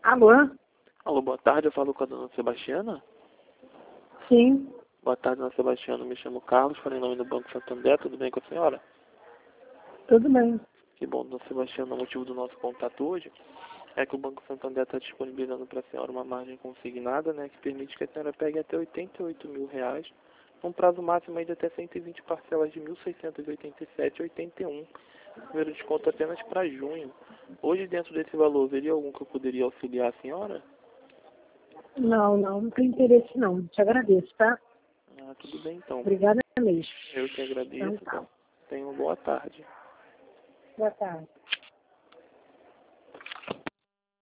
Alô? Alô, boa tarde, eu falo com a dona Sebastiana. Sim, Boa tarde, dona Sebastiana, me chamo Carlos, falei em nome do Banco Santander, tudo bem com a senhora? tudo bem. Que bom, dona Sebastiana, o motivo do nosso contato hoje é que o Banco Santander está disponibilizando para a senhora uma margem consignada, né, que permite que a senhora pegue até R$ 88.000, num prazo máximo aí de até 120 parcelas de R$ 1.687,81. Primeiro desconto apenas para junho. Hoje, dentro desse valor, haveria algum que eu poderia auxiliar a senhora? Não tem interesse não. Te agradeço, tá? Ah, tudo bem então. Obrigada mesmo. Eu que agradeço. Então tá. Tenha uma boa tarde. Boa tarde.